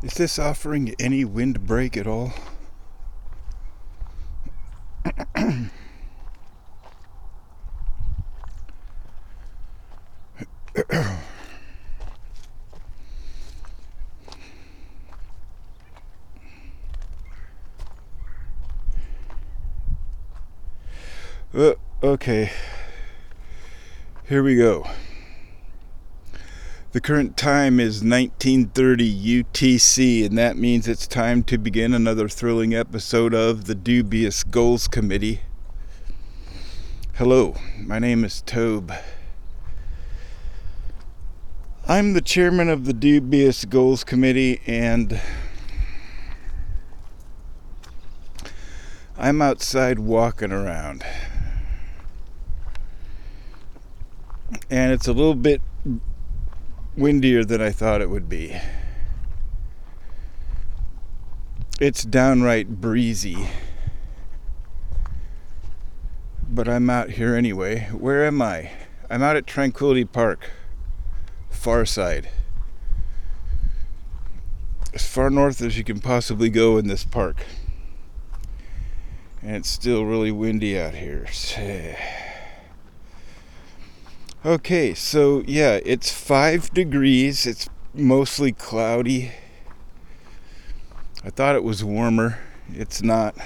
Is this offering any windbreak at all? Okay, here we go. The current time is 1930 UTC, and that means it's time to begin another thrilling episode of the Dubious Goals Committee. Hello, my name is Tobe. I'm the chairman of the Dubious Goals Committee, and I'm outside walking around. And it's a little bit windier than I thought it would be. It's downright breezy. But I'm out here anyway. Where am I? I'm out at Tranquility Park, far side. As far north as you can possibly go in this park. And it's still really windy out here. Okay, so yeah, it's 5 degrees. It's mostly cloudy. I thought it was warmer. It's not.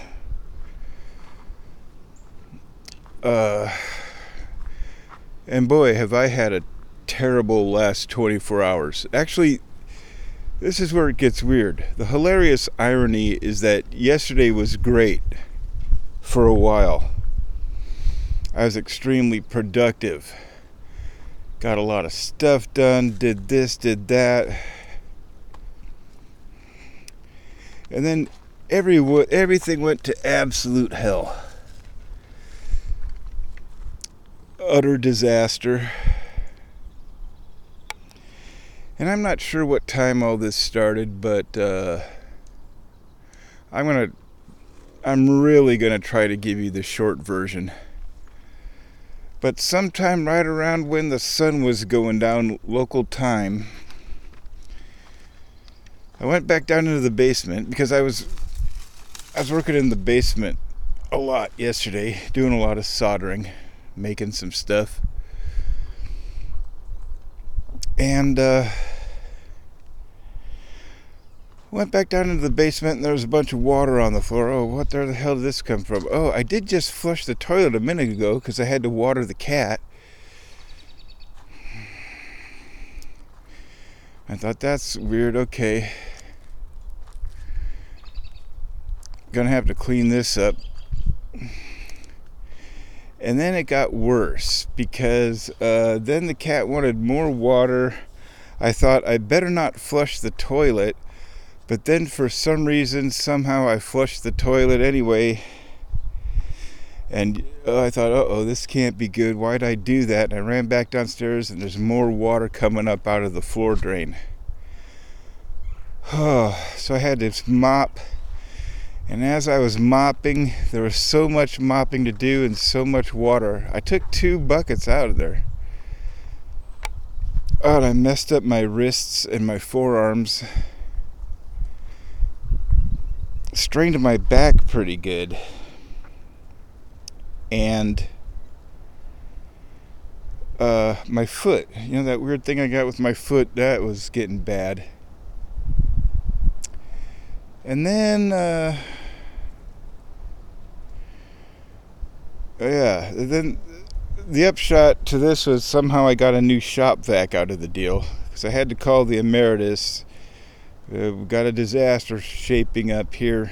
And boy, have I had a terrible last 24 hours. Actually, this is where it gets weird. The hilarious irony is that yesterday was great for a while. I was extremely productive. Got a lot of stuff done, did this, did that. And then everything went to absolute hell. Utter disaster. And I'm not sure what time all this started, but I'm really gonna try to give you the short version. But sometime right around when the sun was going down local time, I went back down into the basement because I was working in the basement a lot yesterday, doing a lot of soldering, making some stuff. And went back down into the basement and there was a bunch of water on the floor. Oh, what the hell did this come from? Oh, I did just flush the toilet a minute ago because I had to water the cat. I thought, that's weird. Okay. Gonna have to clean this up. And then it got worse because then the cat wanted more water. I thought I better not flush the toilet. But then for some reason, somehow I flushed the toilet anyway. And I thought, this can't be good. Why'd I do that? And I ran back downstairs and there's more water coming up out of the floor drain. So I had to mop. And as I was mopping, there was so much mopping to do and so much water. I took 2 buckets out of there. Oh, and I messed up my wrists and my forearms. Strained my back pretty good. And my foot, that weird thing I got with my foot, that was getting bad. And then then the upshot to this was somehow I got a new shop vac out of the deal because I had to call the emeritus. We've got a disaster shaping up here.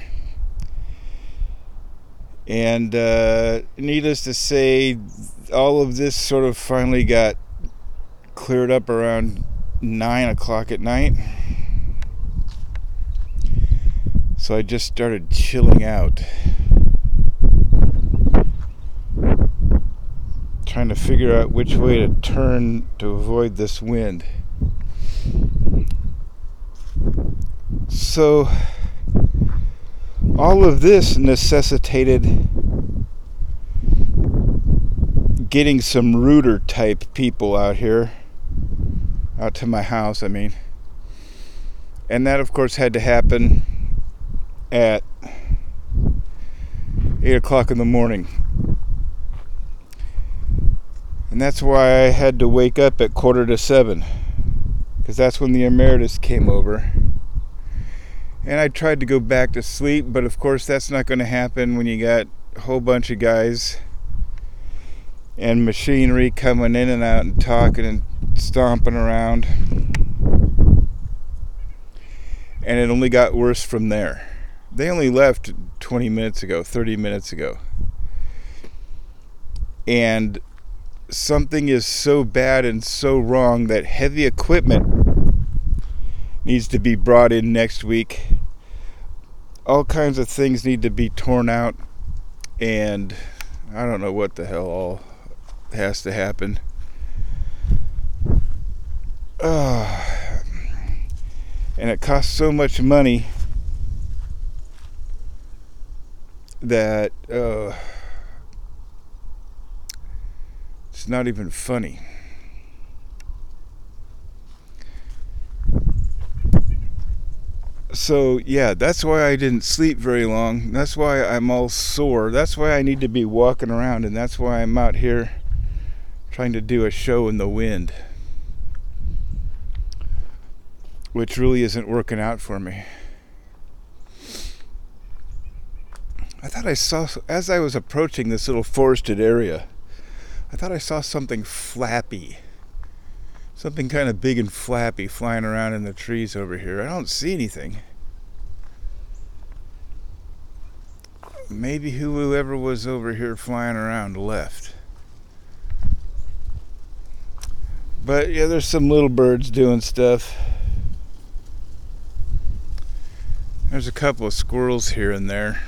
And needless to say, all of this sort of finally got cleared up around 9 o'clock at night. So I just started chilling out. Trying to figure out which way to turn to avoid this wind. So all of this necessitated getting some rooter type people out here, out to my house, And that, of course, had to happen at 8 o'clock in the morning. And that's why I had to wake up at 6:45, because that's when the emeritus came over. And I tried to go back to sleep, but of course that's not going to happen when you got a whole bunch of guys and machinery coming in and out and talking and stomping around. And it only got worse from there. They only left 20 minutes ago, 30 minutes ago. And something is so bad and so wrong that heavy equipment needs to be brought in next week. All kinds of things need to be torn out, and I don't know what the hell all has to happen. And it costs so much money that it's not even funny. So yeah, that's why I didn't sleep very long. That's why I'm all sore. That's why I need to be walking around, and that's why I'm out here trying to do a show in the wind, which really isn't working out for me. I thought I saw, as I was approaching this little forested area, I thought I saw something flappy. Something kind of big and flappy flying around in the trees over here. I don't see anything. Maybe whoever was over here flying around left. But yeah, there's some little birds doing stuff. There's a couple of squirrels here and there.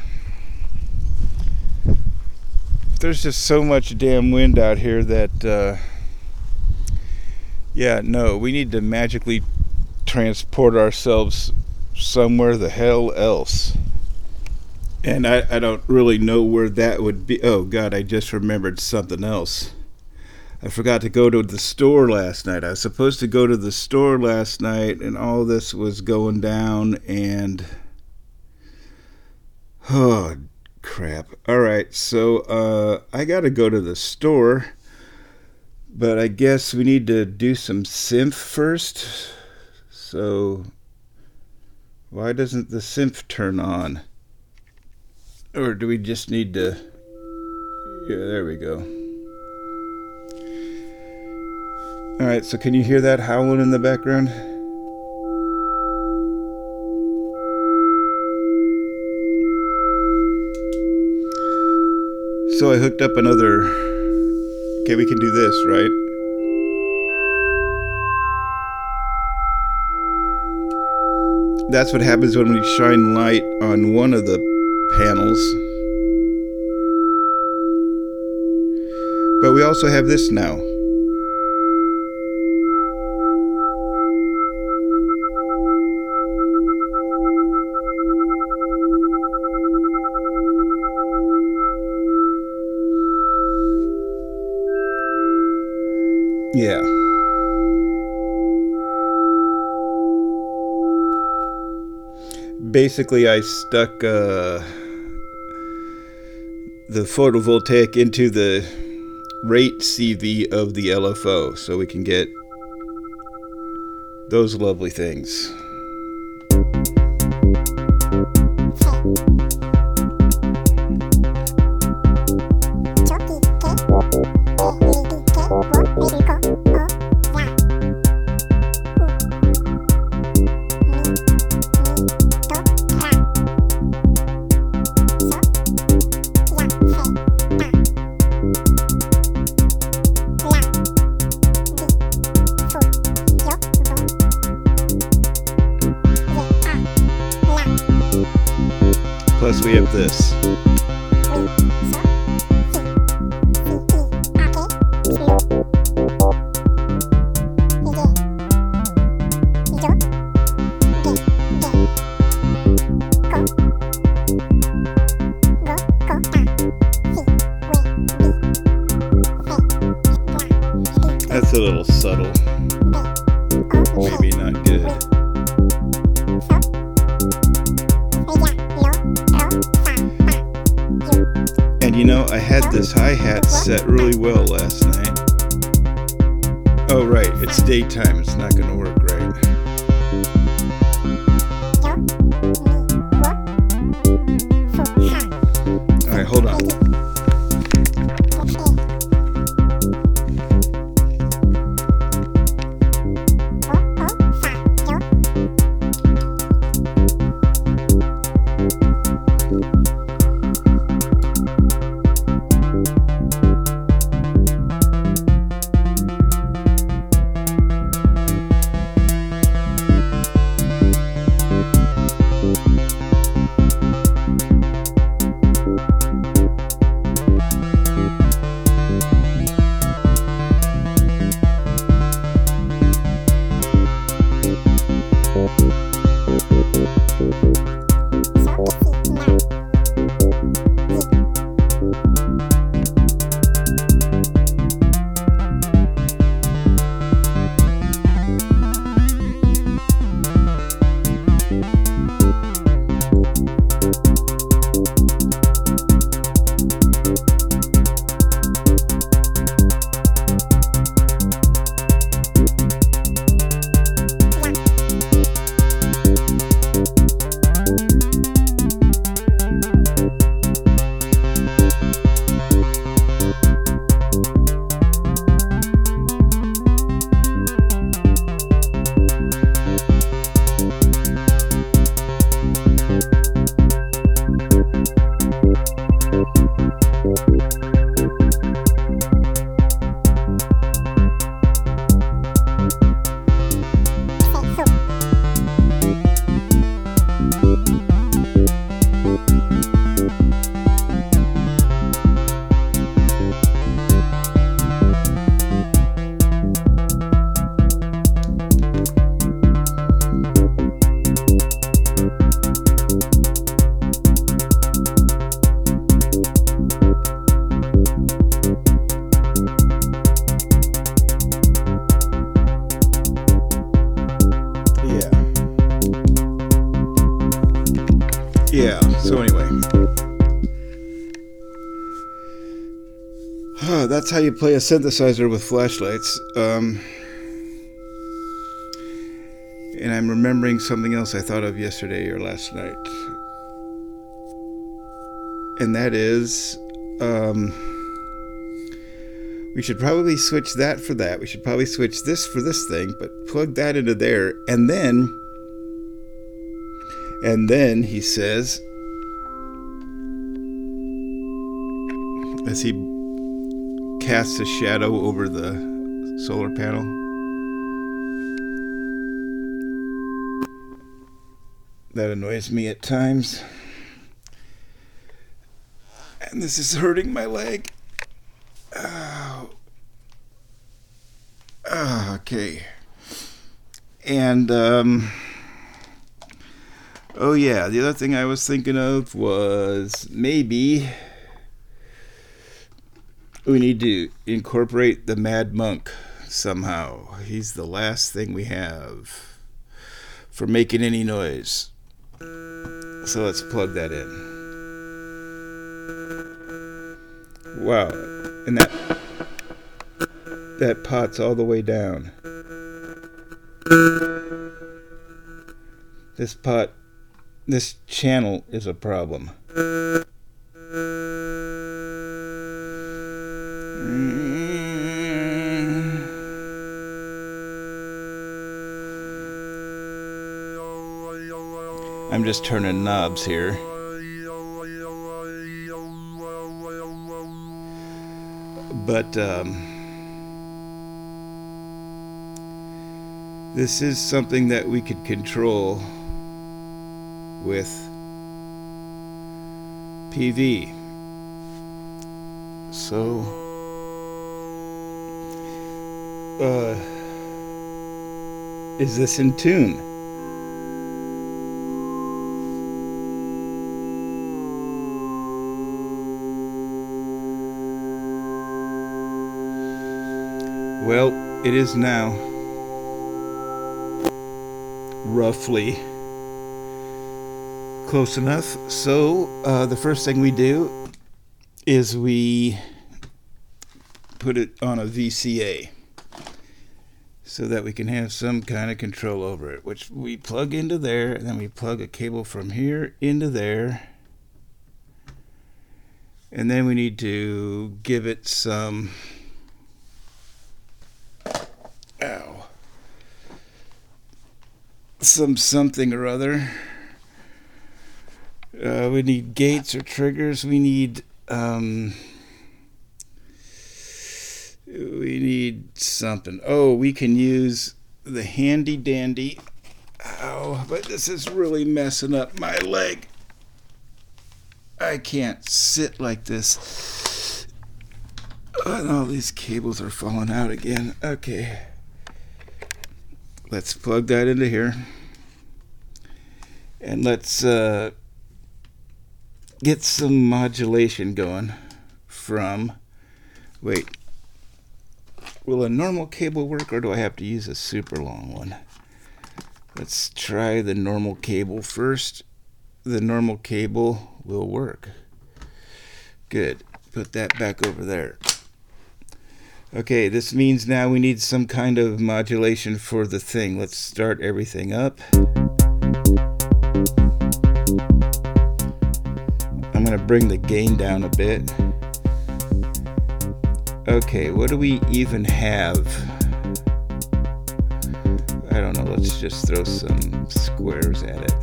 There's just so much damn wind out here that yeah, no, we need to magically transport ourselves somewhere the hell else. And I don't really know where that would be. Oh God, I just remembered something else. I forgot to go to the store last night. I was supposed to go to the store last night, and all this was going down, and oh crap. Alright, so I gotta go to the store. But I guess we need to do some synth first. So why doesn't the synth turn on? Or do we just need to... Yeah, there we go. Alright, so can you hear that howling in the background? So I hooked up another... Okay, we can do this, right? That's what happens when we shine light on one of the panels. But we also have this now. Yeah. Basically, I stuck the photovoltaic into the rate CV of the LFO, so we can get those lovely things. Plus we have this. That's a little subtle. Maybe not good. Well, I had this hi-hat set really well last night. Oh, right, it's daytime. It's not going to work right. All right, hold on. Yeah, so anyway. That's how you play a synthesizer with flashlights. And I'm remembering something else I thought of yesterday or last night. And that is, we should probably switch that for that. We should probably switch this for this thing, but plug that into there. And then he says, as he casts a shadow over the solar panel, that annoys me at times. And this is hurting my leg. Oh. Okay. And, oh yeah, the other thing I was thinking of was maybe we need to incorporate the Mad Monk somehow. He's the last thing we have for making any noise. So let's plug that in. Wow, and that pot's all the way down. This channel is a problem. I'm just turning knobs here. But this is something that we could control with PV. So is this in tune? Well, it is now. Roughly close enough. So the first thing we do is we put it on a VCA so that we can have some kind of control over it, which we plug into there, and then we plug a cable from here into there, and then we need to give it some something or other. We need gates or triggers. We need something. Oh, we can use the handy dandy. Ow, but this is really messing up my leg. I can't sit like this. And all these cables are falling out again. Okay. Let's plug that into here. And let's get some modulation going from... Wait. Will a normal cable work, or do I have to use a super long one? Let's try the normal cable first. The normal cable will work. Good. Put that back over there. Okay, this means now we need some kind of modulation for the thing. Let's start everything up. I'm going to bring the gain down a bit. Okay, what do we even have? I don't know, let's just throw some squares at it.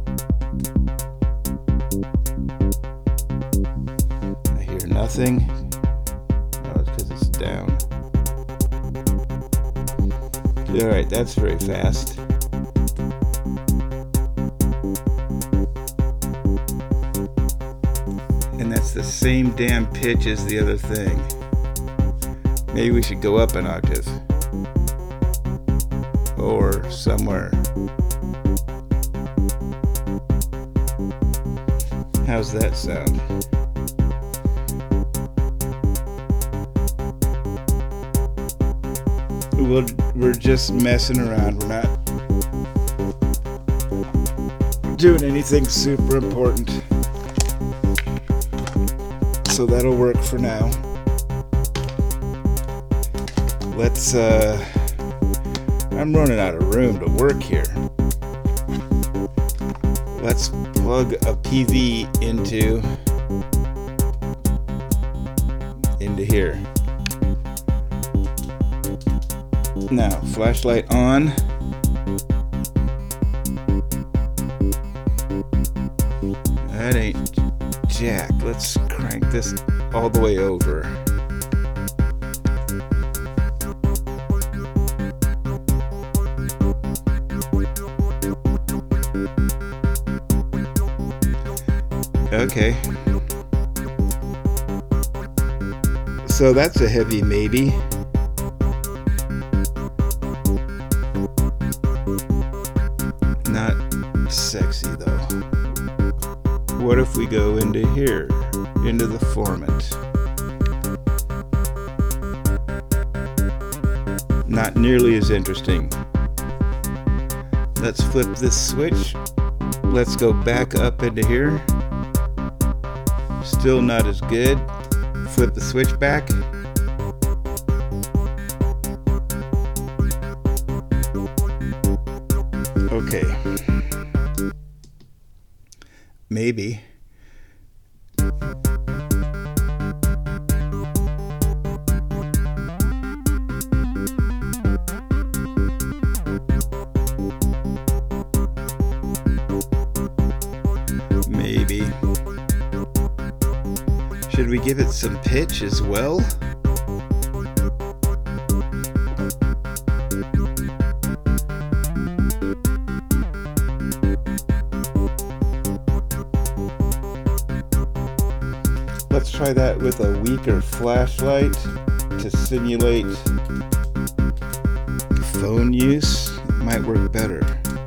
I hear nothing. Oh, it's because it's down. Alright, that's very fast. And that's the same damn pitch as the other thing. Maybe we should go up an octave. Or somewhere. How's that sound? We're just messing around. We're not doing anything super important. So that'll work for now. Let's, I'm running out of room to work here. Let's plug a PV into here. Now, flashlight on. That ain't jack. Let's crank this all the way over. Okay. So that's a heavy maybe. Not sexy though. What if we go into here, into the formant? Not nearly as interesting. Let's flip this switch. Let's go back up into here. Still not as good. Flip the switch back. Okay. Maybe. Maybe. Should we give it some pitch as well? Let's try that with a weaker flashlight to simulate phone use. It might work better.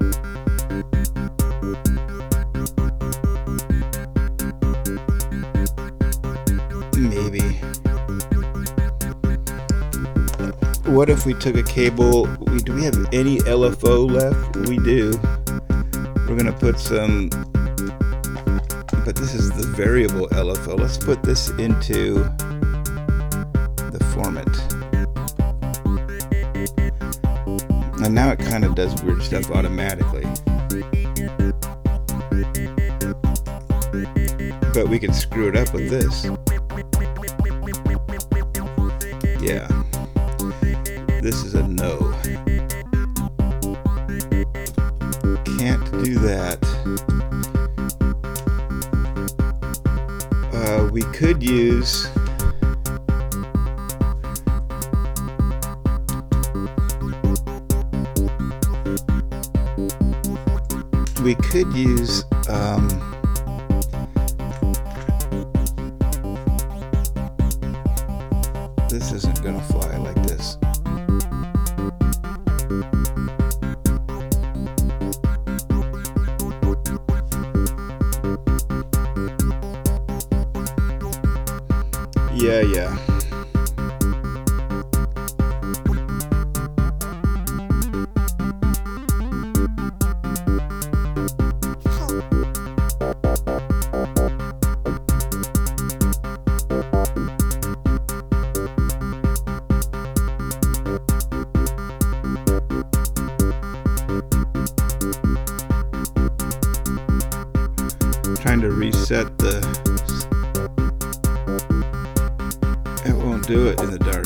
Maybe. What if we took a cable? Do we have any LFO left? We do. We're gonna put some, but this is the variable LFO. Let's put this into the format. And now it kind of does weird stuff automatically. But we can screw it up with this. Yeah. This is a no. Can't do that. We could use this isn't gonna fly like this. Yeah. Trying to reset the... It won't do it in the dark.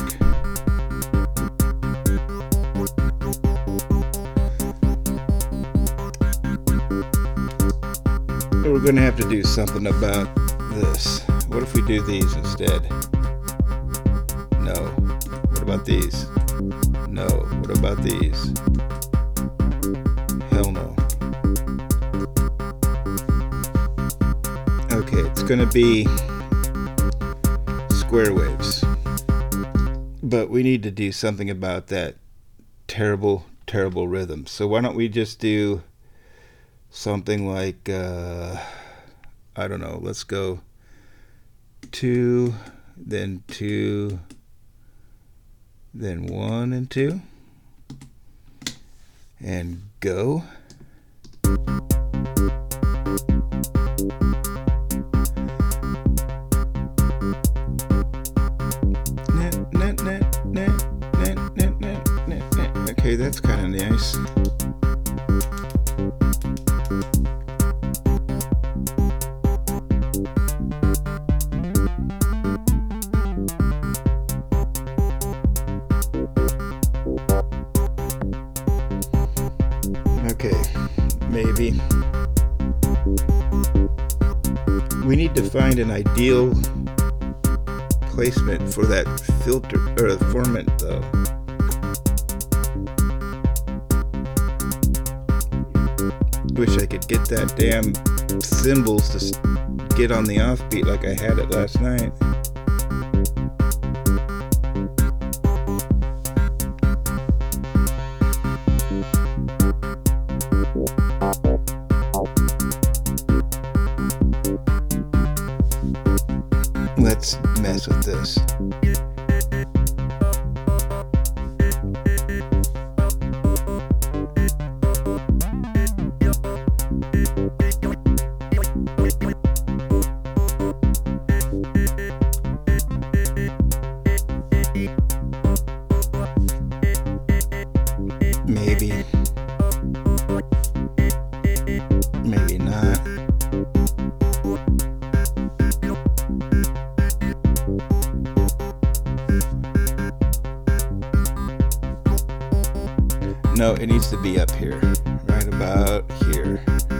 We're going to have to do something about this. What if we do these instead? No. What about these? No. What about these? Hell no. Okay, it's going to be square waves. But we need to do something about that terrible, terrible rhythm. So why don't we just do something like, I don't know, let's go 2, then 2, then 1 and 2, and go. Okay, that's kind of nice. Okay, maybe. We need to find an ideal placement for that filter or format though. Wish I could get that damn cymbals to get on the offbeat like I had it last night. Let's mess with this. Maybe. Maybe not. No, it needs to be up here. Right about here.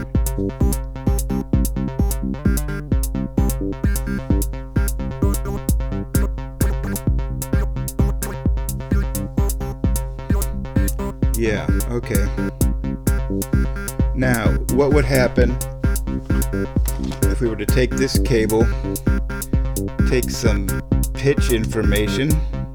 Yeah, okay. Now, what would happen if we were to take this cable, take some pitch information,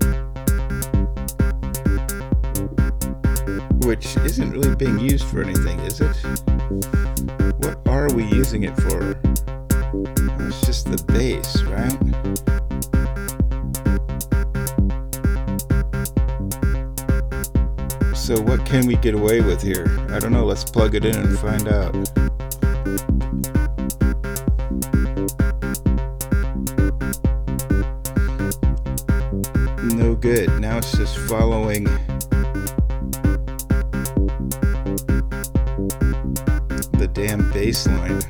which isn't really being used for anything, is it? What are we using it for? It's just the bass, right? So what can we get away with here? I don't know, let's plug it in and find out. good. Now it's just following the damn bass line.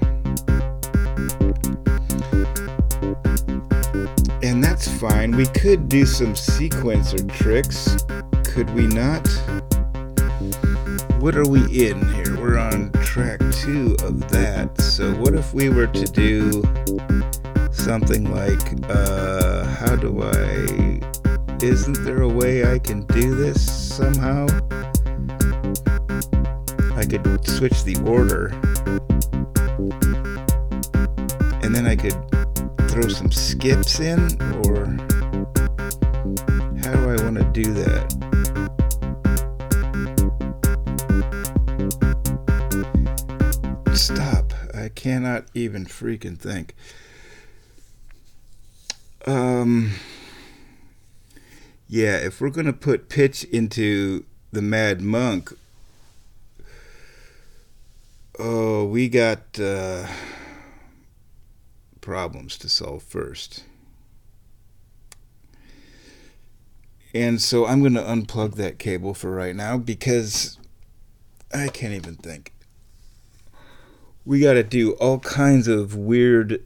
And that's fine. We could do some sequencer tricks. Could we not? What are we in here? We're on track 2 of that. So what if we were to do something like, how do I... Isn't there a way I can do this somehow? I could switch the order. And then I could throw some skips in, or how do I want to do that? Stop. I cannot even freaking think. Yeah, if we're going to put pitch into the Mad Monk, oh, we got problems to solve first. And so I'm going to unplug that cable for right now because I can't even think. We got to do all kinds of weird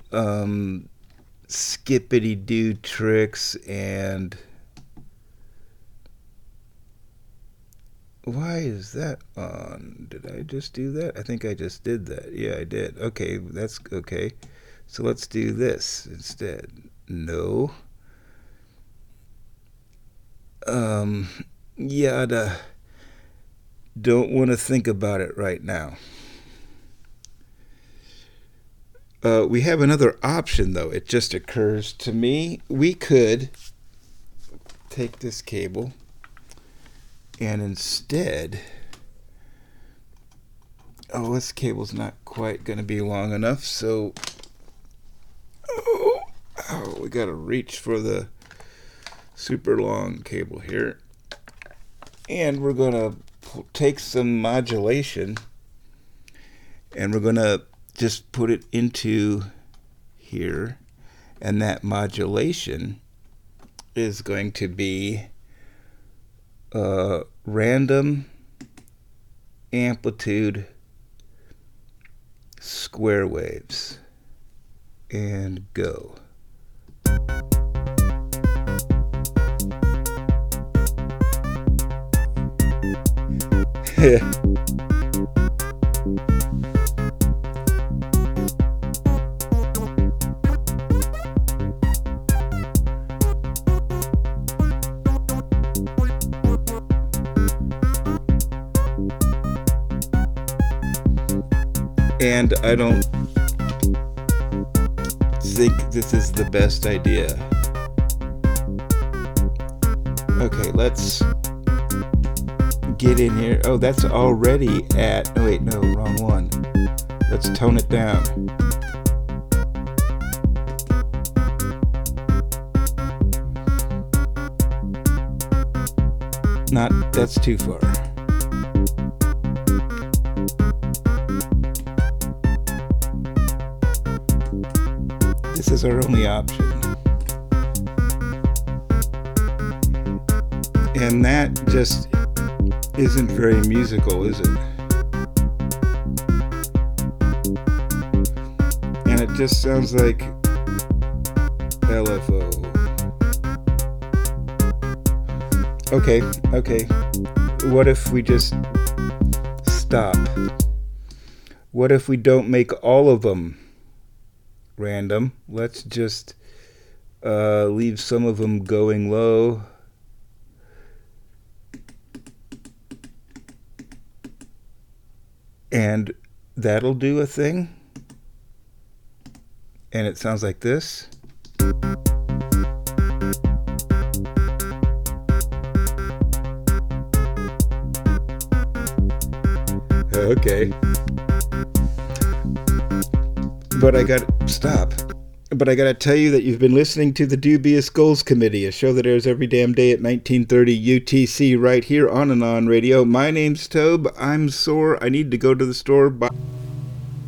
skippity-doo tricks, and why is that on? Did I just do that? I think I just did that. Yeah, I did. Okay, that's okay. So let's do this instead. No. Yada. Don't want to think about it right now. We have another option, though. It just occurs to me. We could take this cable and instead... Oh, this cable's not quite going to be long enough, so... Oh, we got to reach for the super long cable here. And we're going to take some modulation and we're going to just put it into here. And that modulation is going to be random amplitude square waves. And go. And I don't think this is the best idea. Okay, let's get in here. Oh, that's already at... Oh, wait, no, wrong one. Let's tone it down. That's too far. This is our only option. And that just isn't very musical, is it? And it just sounds like LFO. Okay. What if we just stop? What if we don't make all of them random? Let's just leave some of them going low. And that'll do a thing. And it sounds like this. Okay. But I gotta tell you that you've been listening to the Dubious Goals Committee, a show that airs every damn day at 1930 UTC right here on and on radio. My name's Tobe. I'm sore. I need to go to the store. Bye.